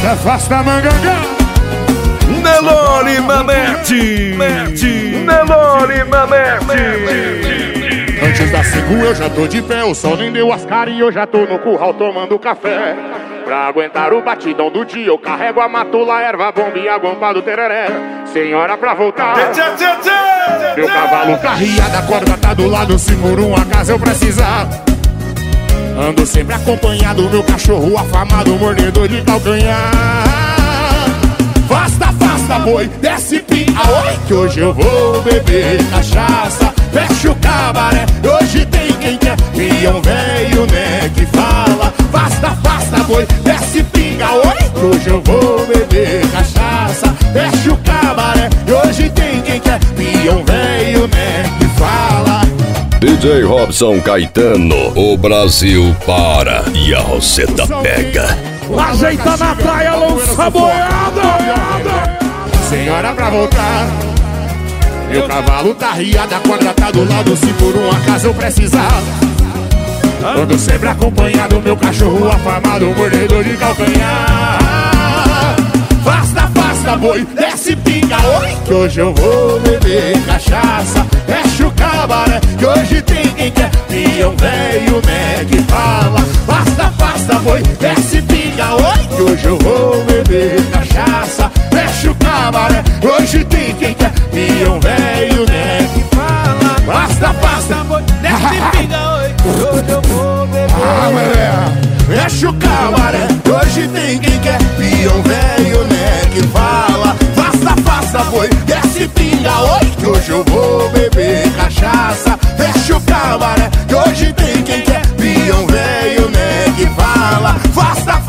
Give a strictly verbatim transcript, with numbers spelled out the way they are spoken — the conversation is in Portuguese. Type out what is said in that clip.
Afasta, afasta, mangangá. Nelore Nanete, Nelore Nanete. Antes das cinco eu já tô de pé, o sol nem deu as caras e eu já tô no curral tomando café. Pra aguentar o batidão do dia eu carrego a matula, erva, bomba e a guampa do tereré. Senhora pra voltar, meu cavalo carreado, a corda tá do lado, se por um acaso eu precisar. Ando sempre acompanhado, meu cachorro afamado, mordedor de calcanhar. Afasta, afasta, boi, desce pinga, oi, que hoje eu vou beber cachaça. Fecha o cabaré, hoje tem quem quer, peão velho, né, que fala. Afasta, afasta, boi, desce pinga, oi, que hoje eu vou beber cachaça. Fecha o cabaré, hoje tem quem quer, peão velho, né, que fala. D J Robson Caetano, o Brasil para e a Roseta pega. Ajeita na praia, lança boiada. Senhora pra voltar, meu cavalo tá riado, a corda tá do lado, se por um acaso eu precisar. Ando sempre acompanhado, meu cachorro afamado, mordedor de calcanhar. Afasta, afasta, boi, desce pinga, oi, que hoje eu vou beber cachaça. Fecha o cabaré, que hoje tem quem quer, peão velho, né, que fala. Afasta, afasta, boi, desce pinga, oi, que hoje eu vou beber cachaça. Fecha o cabaré, hoje tem quem quer, peão velho, né, que fala. Afasta, afasta, boi, desce pinga, oi, que hoje eu vou beber. Ah, mulher, fecha o cabaré, hoje tem quem quer, peão velho, né, que fala. Afasta, afasta, boi, desce pinga, oi, que hoje eu vou beber cachaça. Fecha o cabaré, que hoje tem quem quer, peão velho, né, que fala. Afasta,